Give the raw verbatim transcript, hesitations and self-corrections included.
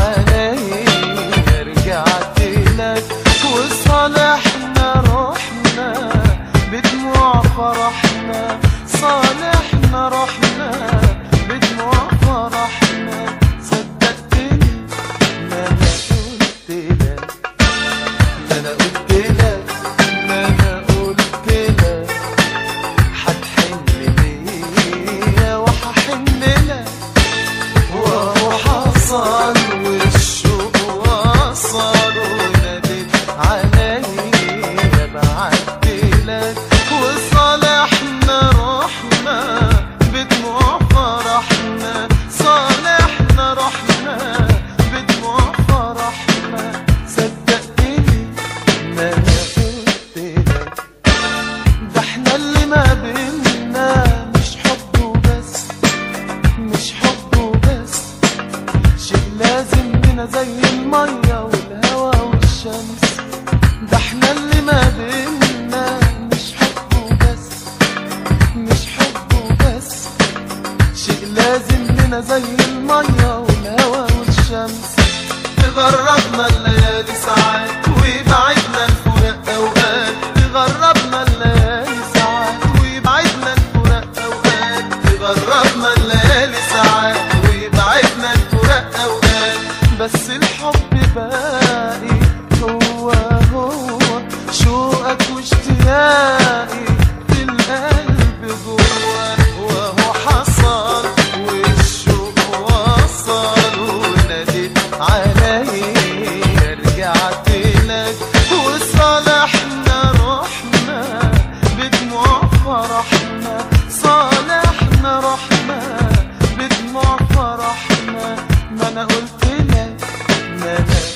عليا رجعت لك وصالحنا رحنا بدموع فرحنا، صالحنا رحنا بدموع فرحنا. صدقتني ما انا قلت لك، ما انا قلت لك، ما انا قلت لك هتحن ليا وهحن لك. وهو حصل والشوق وصل وناديت عليا بعت لك وصالحنا رحنا بدموع فرحنا، صالحنا رحنا بدموع فرحنا. صدقتني ما انا قلت لك، ده احنا اللي ما بينا مش حب وبس، مش حب وبس، شيء لازم لنا زي المية والهوا والشمس. ده احنا اللي ما بينا مش حب وبس، مش حب وبس، شيء لازم لنا زي المية والهوا والشمس. تغربنا الليالي ساعات ويبعدنا الفراق اوقات، تغربنا الليالي ساعات ويبعدنا الفراق اوقات، تغربنا الليالي ساعات ويبعدنا الفراق اوقات. بس الحب باقي هو هو، شوقك واشتياقي في القلب جوا. وهو حصل والشوق وصل وناديت عليا رجعت لك وصالحنا رحنا بدموع فرحنا، صالحنا رحنا بدموع فرحنا. ما انا قلت لك، ما انا